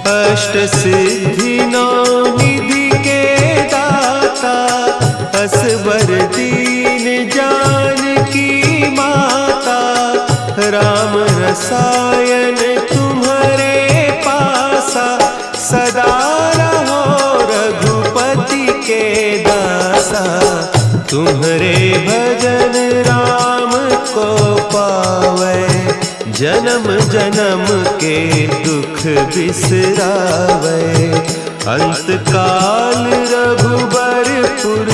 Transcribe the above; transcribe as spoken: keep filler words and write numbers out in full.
अष्ट सिद्धि नौ निधि के दाता, असबर दीन जानकी माता, राम रसायन तुम्हारे पासा, सदा रहो रघुपति के दासा। तुम्हारे भजन राम को पावै, जन्म जन्म के दुख बिसरावै। अंत काल रघुबरपुर